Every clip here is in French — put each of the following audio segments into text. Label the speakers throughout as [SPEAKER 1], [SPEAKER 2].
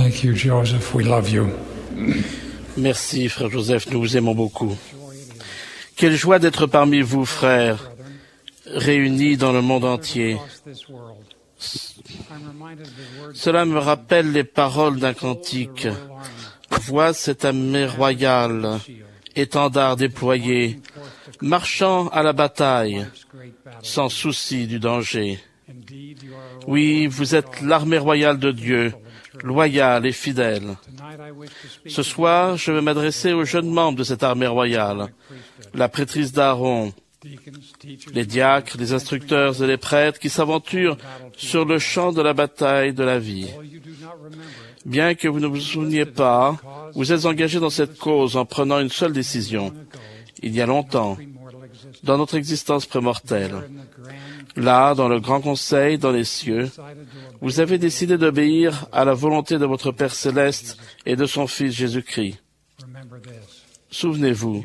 [SPEAKER 1] Thank you, Joseph. We love you.
[SPEAKER 2] Merci, frère Joseph, nous vous aimons beaucoup. Quelle joie d'être parmi vous, frères, réunis dans le monde entier. Cela me rappelle les paroles d'un cantique. Vois cette armée royale, étendard déployé, marchant à la bataille, sans souci du danger. Oui, vous êtes l'armée royale de Dieu, loyale et fidèle. Ce soir, je vais m'adresser aux jeunes membres de cette armée royale, la prêtrise d'Aaron, les diacres, les instructeurs et les prêtres qui s'aventurent sur le champ de la bataille de la vie. Bien que vous ne vous souveniez pas, vous êtes engagés dans cette cause en prenant une seule décision, il y a longtemps, dans notre existence prémortelle. Là, dans le grand conseil, dans les cieux, vous avez décidé d'obéir à la volonté de votre Père céleste et de son Fils Jésus-Christ. Souvenez-vous,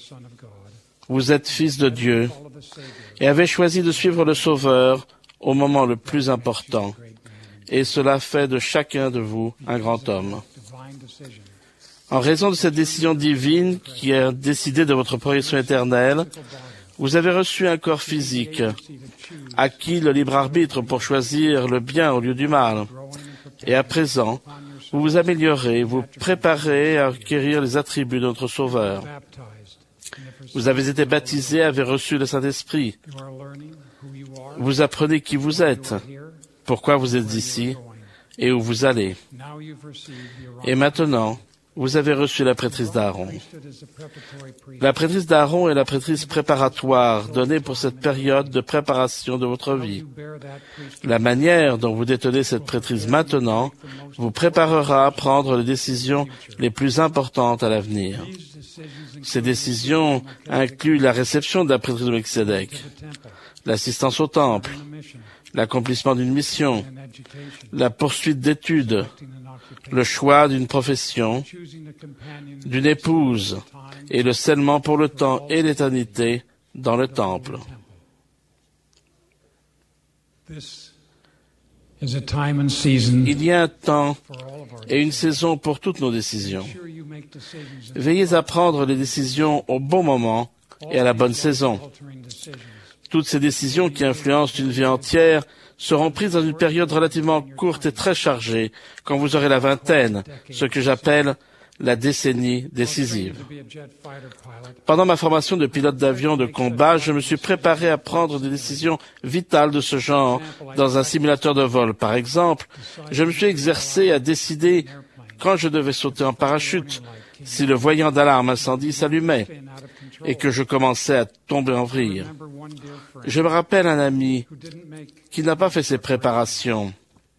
[SPEAKER 2] vous êtes fils de Dieu et avez choisi de suivre le Sauveur au moment le plus important. Et cela fait de chacun de vous un grand homme. En raison de cette décision divine qui a décidé de votre progression éternelle, vous avez reçu un corps physique, acquis le libre arbitre pour choisir le bien au lieu du mal. Et à présent, vous vous améliorez, vous préparez à acquérir les attributs de notre Sauveur. Vous avez été baptisé, avez reçu le Saint-Esprit. Vous apprenez qui vous êtes, pourquoi vous êtes ici et où vous allez. Et maintenant, vous avez reçu la prêtrise d'Aaron. La prêtrise d'Aaron est la prêtrise préparatoire donnée pour cette période de préparation de votre vie. La manière dont vous détenez cette prêtrise maintenant vous préparera à prendre les décisions les plus importantes à l'avenir. Ces décisions incluent la réception de la prêtrise de Melchizedek, l'assistance au temple, l'accomplissement d'une mission, la poursuite d'études, le choix d'une profession, d'une épouse et le scellement pour le temps et l'éternité dans le temple. Il y a un temps et une saison pour toutes nos décisions. Veillez à prendre les décisions au bon moment et à la bonne saison. Toutes ces décisions qui influencent une vie entière seront prises dans une période relativement courte et très chargée, quand vous aurez la vingtaine, ce que j'appelle la décennie décisive. Pendant ma formation de pilote d'avion de combat, je me suis préparé à prendre des décisions vitales de ce genre dans un simulateur de vol. Par exemple, je me suis exercé à décider quand je devais sauter en parachute, si le voyant d'alarme incendie s'allumait et que je commençais à tomber en vrille. Je me rappelle un ami qui n'a pas fait ses préparations.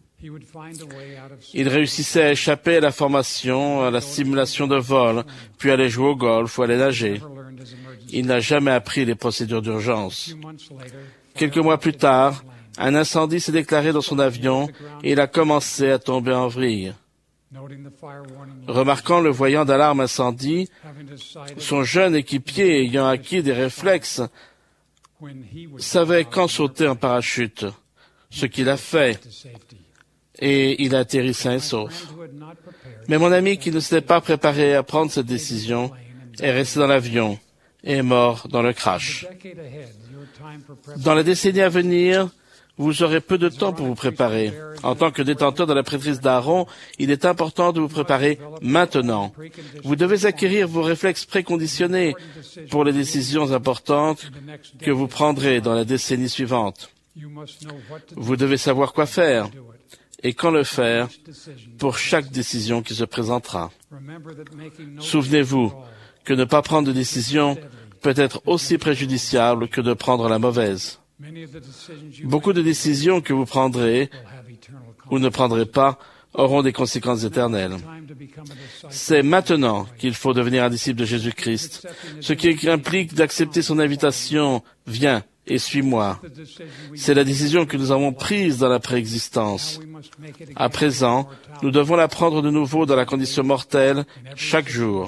[SPEAKER 2] Il réussissait à échapper à la formation, à la simulation de vol, puis aller jouer au golf ou aller nager. Il n'a jamais appris les procédures d'urgence. Quelques mois plus tard, un incendie s'est déclaré dans son avion et il a commencé à tomber en vrille. Remarquant le voyant d'alarme incendie, son jeune équipier ayant acquis des réflexes savait quand sauter en parachute, ce qu'il a fait, et il a atterri sain et sauf. Mais mon ami qui ne s'était pas préparé à prendre cette décision est resté dans l'avion et est mort dans le crash. Dans la décennie à venir, vous aurez peu de temps pour vous préparer. En tant que détenteur de la prêtrise d'Aaron, il est important de vous préparer maintenant. Vous devez acquérir vos réflexes préconditionnés pour les décisions importantes que vous prendrez dans la décennie suivante. Vous devez savoir quoi faire et quand le faire pour chaque décision qui se présentera. Souvenez-vous que ne pas prendre de décision peut être aussi préjudiciable que de prendre la mauvaise. Beaucoup de décisions que vous prendrez ou ne prendrez pas auront des conséquences éternelles. C'est maintenant qu'il faut devenir un disciple de Jésus-Christ, ce qui implique d'accepter son invitation « Viens et suis-moi ». C'est la décision que nous avons prise dans la préexistence. À présent, nous devons la prendre de nouveau dans la condition mortelle chaque jour,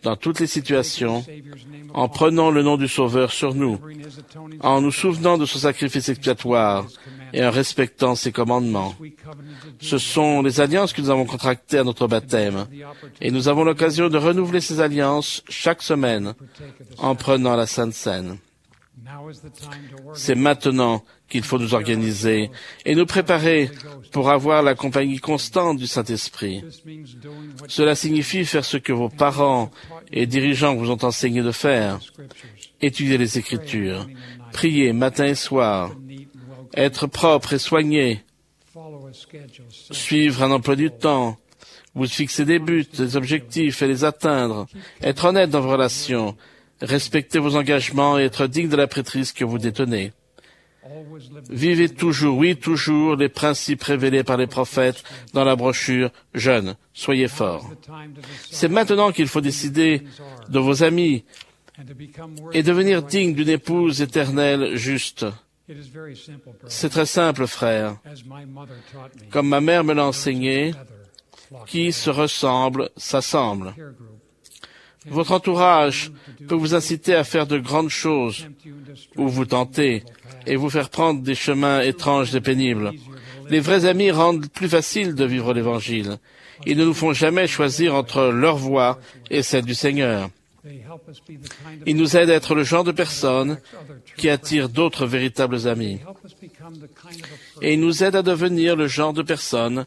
[SPEAKER 2] dans toutes les situations, en prenant le nom du Sauveur sur nous, en nous souvenant de son sacrifice expiatoire et en respectant ses commandements. Ce sont les alliances que nous avons contractées à notre baptême, et nous avons l'occasion de renouveler ces alliances chaque semaine en prenant la Sainte Seine. C'est maintenant qu'il faut nous organiser et nous préparer pour avoir la compagnie constante du Saint-Esprit. Cela signifie faire ce que vos parents et dirigeants vous ont enseigné de faire. Étudier les Écritures, prier matin et soir, être propre et soigné, suivre un emploi du temps, vous fixer des buts, des objectifs et les atteindre, être honnête dans vos relations, respecter vos engagements et être digne de la prêtrise que vous détenez. Vivez toujours, oui, toujours, les principes révélés par les prophètes dans la brochure « Jeunes, soyez forts ». C'est maintenant qu'il faut décider de vos amis et devenir digne d'une épouse éternelle juste. C'est très simple, frère. Comme ma mère me l'a enseigné, qui se ressemble, s'assemble. Votre entourage peut vous inciter à faire de grandes choses, ou vous tenter, et vous faire prendre des chemins étranges et pénibles. Les vrais amis rendent plus facile de vivre l'Évangile. Ils ne nous font jamais choisir entre leur voie et celle du Seigneur. Ils nous aident à être le genre de personnes qui attirent d'autres véritables amis. Et ils nous aident à devenir le genre de personnes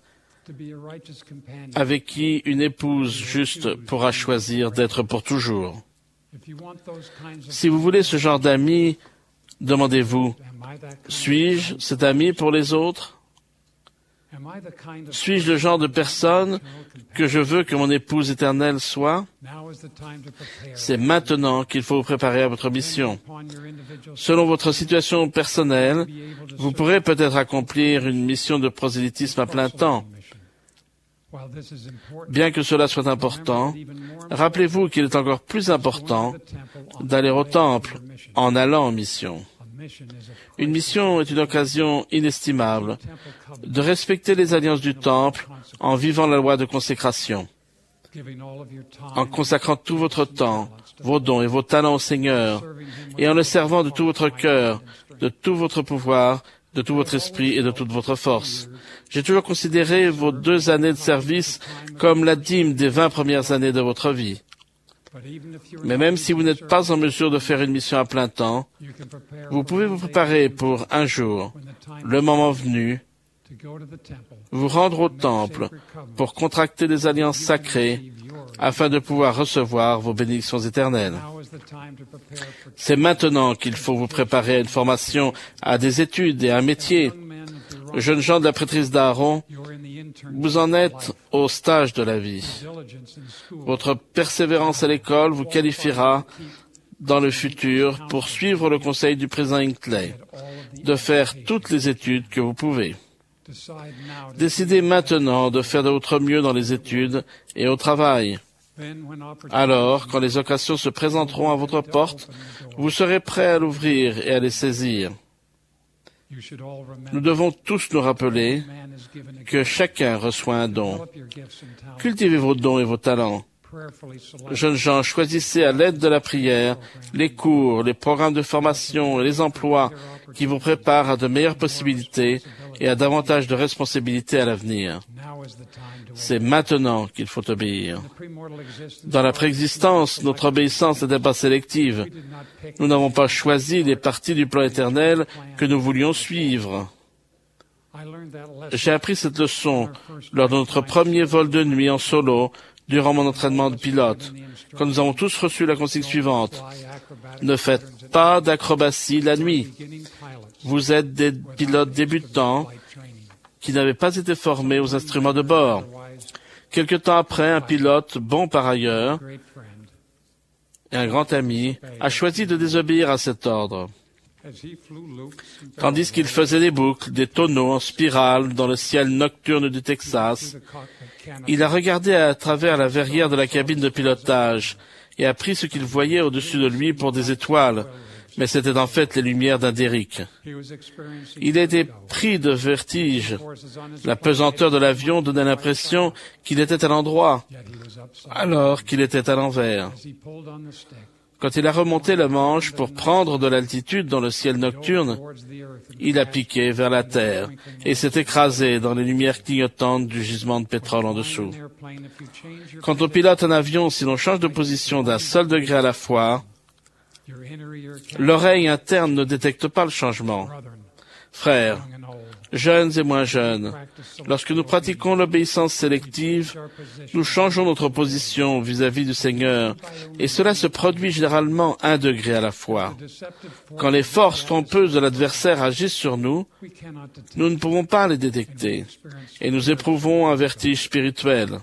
[SPEAKER 2] avec qui une épouse juste pourra choisir d'être pour toujours. Si vous voulez ce genre d'amis, demandez-vous, suis-je cet ami pour les autres? Suis-je le genre de personne que je veux que mon épouse éternelle soit? C'est maintenant qu'il faut vous préparer à votre mission. Selon votre situation personnelle, vous pourrez peut-être accomplir une mission de prosélytisme à plein temps. Bien que cela soit important, rappelez-vous qu'il est encore plus important d'aller au temple en allant en mission. Une mission est une occasion inestimable de respecter les alliances du temple en vivant la loi de consécration, en consacrant tout votre temps, vos dons et vos talents au Seigneur, et en le servant de tout votre cœur, de tout votre pouvoir, de tout votre esprit et de toute votre force. J'ai toujours considéré vos 2 années de service comme la dîme des 20 premières années de votre vie. Mais même si vous n'êtes pas en mesure de faire une mission à plein temps, vous pouvez vous préparer pour un jour, le moment venu, vous rendre au temple pour contracter des alliances sacrées afin de pouvoir recevoir vos bénédictions éternelles. C'est maintenant qu'il faut vous préparer à une formation, à des études et à un métier. Jeunes gens de la prêtrise d'Aaron, vous en êtes au stage de la vie. Votre persévérance à l'école vous qualifiera dans le futur pour suivre le conseil du président Hinckley, de faire toutes les études que vous pouvez. Décidez maintenant de faire de votre mieux dans les études et au travail. Alors, quand les occasions se présenteront à votre porte, vous serez prêt à l'ouvrir et à les saisir. Nous devons tous nous rappeler que chacun reçoit un don. Cultivez vos dons et vos talents. Jeunes gens, choisissez à l'aide de la prière les cours, les programmes de formation et les emplois qui vous préparent à de meilleures possibilités et à davantage de responsabilités à l'avenir. C'est maintenant qu'il faut obéir. Dans la préexistence, notre obéissance n'était pas sélective. Nous n'avons pas choisi les parties du plan éternel que nous voulions suivre. J'ai appris cette leçon lors de notre premier vol de nuit en solo durant mon entraînement de pilote, quand nous avons tous reçu la consigne suivante. Ne faites pas d'acrobatie la nuit. Vous êtes des pilotes débutants qui n'avaient pas été formés aux instruments de bord. Quelque temps après, un pilote, bon par ailleurs, et un grand ami, a choisi de désobéir à cet ordre. Tandis qu'il faisait des boucles, des tonneaux en spirale dans le ciel nocturne du Texas, il a regardé à travers la verrière de la cabine de pilotage et a pris ce qu'il voyait au-dessus de lui pour des étoiles, mais c'était en fait les lumières d'un derrick. Il était pris de vertige. La pesanteur de l'avion donnait l'impression qu'il était à l'endroit, alors qu'il était à l'envers. Quand il a remonté le manche pour prendre de l'altitude dans le ciel nocturne, il a piqué vers la terre et s'est écrasé dans les lumières clignotantes du gisement de pétrole en dessous. Quand on pilote un avion, si l'on change de position d'un seul degré à la fois, l'oreille interne ne détecte pas le changement. Frères, jeunes et moins jeunes, lorsque nous pratiquons l'obéissance sélective, nous changeons notre position vis-à-vis du Seigneur, et cela se produit généralement 1 degré à la fois. Quand les forces trompeuses de l'adversaire agissent sur nous, nous ne pouvons pas les détecter, et nous éprouvons un vertige spirituel.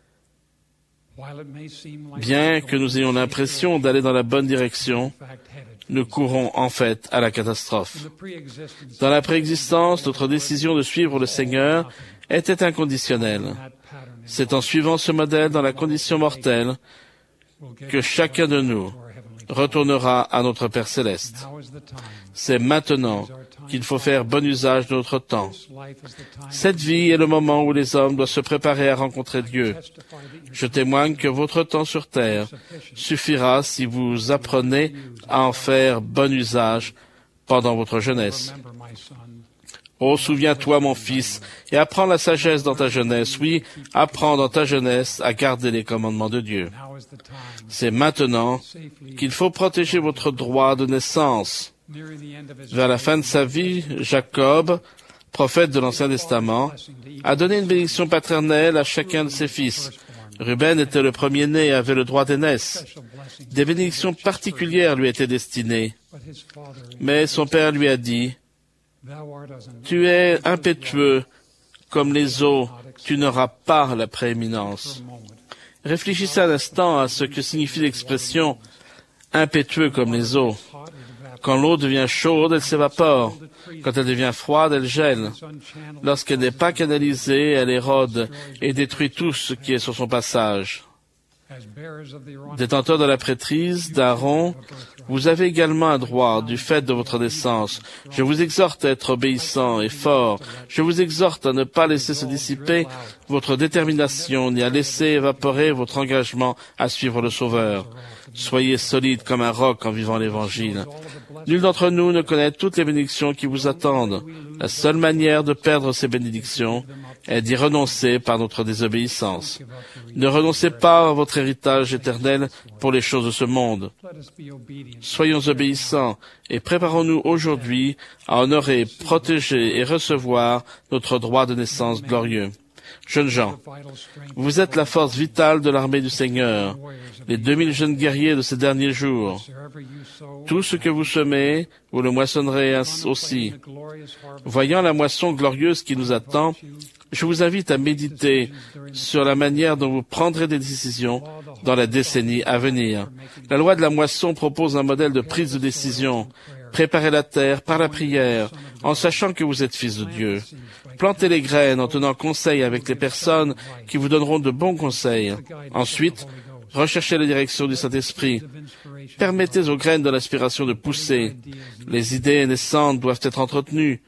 [SPEAKER 2] Bien que nous ayons l'impression d'aller dans la bonne direction, nous courons en fait à la catastrophe. Dans la préexistence, notre décision de suivre le Seigneur était inconditionnelle. C'est en suivant ce modèle dans la condition mortelle que chacun de nous retournera à notre Père Céleste. C'est maintenant qu'il faut faire bon usage de notre temps. Cette vie est le moment où les hommes doivent se préparer à rencontrer Dieu. Je témoigne que votre temps sur terre suffira si vous apprenez à en faire bon usage pendant votre jeunesse. Oh, souviens-toi, mon fils, et apprends la sagesse dans ta jeunesse. Oui, apprends dans ta jeunesse à garder les commandements de Dieu. C'est maintenant qu'il faut protéger votre droit de naissance. Vers la fin de sa vie, Jacob, prophète de l'Ancien Testament, a donné une bénédiction paternelle à chacun de ses fils. Ruben était le premier-né et avait le droit d'aînesse. Des bénédictions particulières lui étaient destinées. Mais son père lui a dit, « Tu es impétueux comme les eaux, tu n'auras pas la prééminence. » Réfléchissez un instant à ce que signifie l'expression « impétueux comme les eaux ». Quand l'eau devient chaude, elle s'évapore. Quand elle devient froide, elle gèle. Lorsqu'elle n'est pas canalisée, elle érode et détruit tout ce qui est sur son passage. Détenteur de la prêtrise d'Aaron, vous avez également un droit du fait de votre naissance. Je vous exhorte à être obéissant et fort. Je vous exhorte à ne pas laisser se dissiper votre détermination, ni à laisser évaporer votre engagement à suivre le Sauveur. Soyez solide comme un roc en vivant l'Évangile. Nul d'entre nous ne connaît toutes les bénédictions qui vous attendent. La seule manière de perdre ces bénédictions est d'y renoncer par notre désobéissance. Ne renoncez pas à votre héritage éternel pour les choses de ce monde. Soyons obéissants et préparons-nous aujourd'hui à honorer, protéger et recevoir notre droit de naissance glorieux. Jeunes gens, vous êtes la force vitale de l'armée du Seigneur, les 2000 jeunes guerriers de ces derniers jours. Tout ce que vous semez, vous le moissonnerez aussi. Voyant la moisson glorieuse qui nous attend, je vous invite à méditer sur la manière dont vous prendrez des décisions dans la décennie à venir. La loi de la moisson propose un modèle de prise de décision. Préparez la terre par la prière, en sachant que vous êtes fils de Dieu. Plantez les graines en tenant conseil avec les personnes qui vous donneront de bons conseils. Ensuite, recherchez la direction du Saint-Esprit. Permettez aux graines de l'inspiration de pousser. Les idées naissantes doivent être entretenues.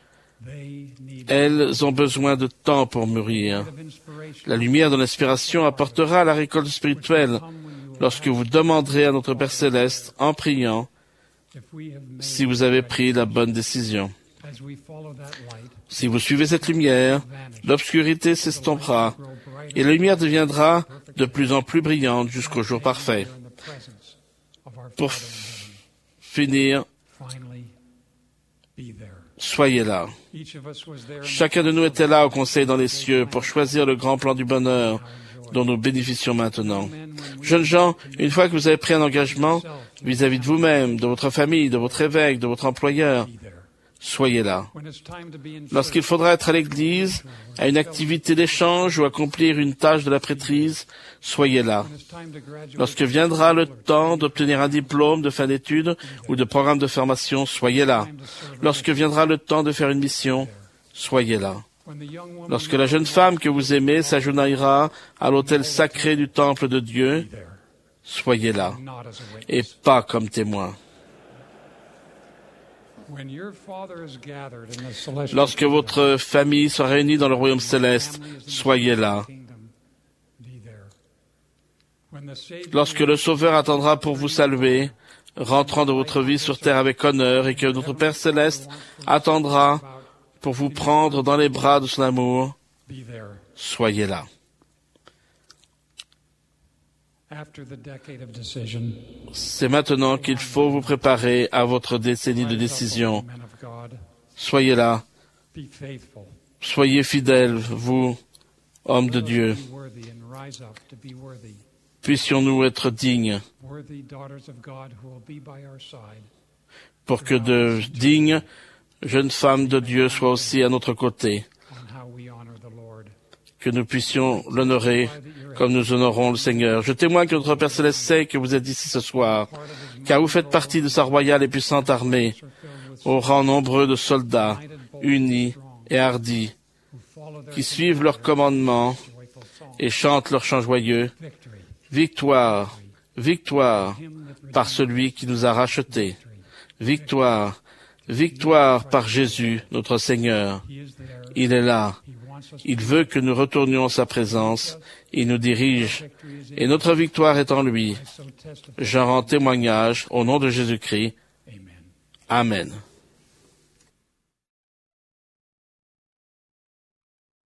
[SPEAKER 2] Elles ont besoin de temps pour mûrir. La lumière de l'inspiration apportera la récolte spirituelle lorsque vous demanderez à notre Père Céleste, en priant, si vous avez pris la bonne décision. Si vous suivez cette lumière, l'obscurité s'estompera et la lumière deviendra de plus en plus brillante jusqu'au jour parfait. Pour finir, soyez là. Chacun de nous était là au Conseil dans les cieux pour choisir le grand plan du bonheur dont nous bénéficions maintenant. Jeunes gens, une fois que vous avez pris un engagement vis-à-vis de vous-même, de votre famille, de votre évêque, de votre employeur, soyez là. Lorsqu'il faudra être à l'église, à une activité d'échange ou accomplir une tâche de la prêtrise, soyez là. Lorsque viendra le temps d'obtenir un diplôme de fin d'études ou de programme de formation, soyez là. Lorsque viendra le temps de faire une mission, soyez là. Lorsque la jeune femme que vous aimez s'agenouillera à l'autel sacré du temple de Dieu, soyez là, et pas comme témoin. Lorsque votre famille sera réunie dans le royaume céleste, soyez là. Lorsque le Sauveur attendra pour vous saluer, rentrant de votre vie sur terre avec honneur, et que notre Père céleste attendra pour vous prendre dans les bras de son amour, soyez là. C'est maintenant qu'il faut vous préparer à votre décennie de décision. Soyez là. Soyez fidèles, vous, hommes de Dieu. Puissions-nous être dignes pour que de dignes jeunes femmes de Dieu soient aussi à notre côté, que nous puissions l'honorer comme nous honorons le Seigneur. Je témoigne que notre Père Céleste sait que vous êtes ici ce soir, car vous faites partie de sa royale et puissante armée, au rang nombreux de soldats, unis et hardis, qui suivent leurs commandements et chantent leurs chants joyeux. Victoire, victoire, par celui qui nous a rachetés. Victoire, victoire par Jésus, notre Seigneur. Il est là. Il veut que nous retournions à sa présence. Il nous dirige. Et notre victoire est en lui. J'en rends témoignage au nom de Jésus-Christ. Amen.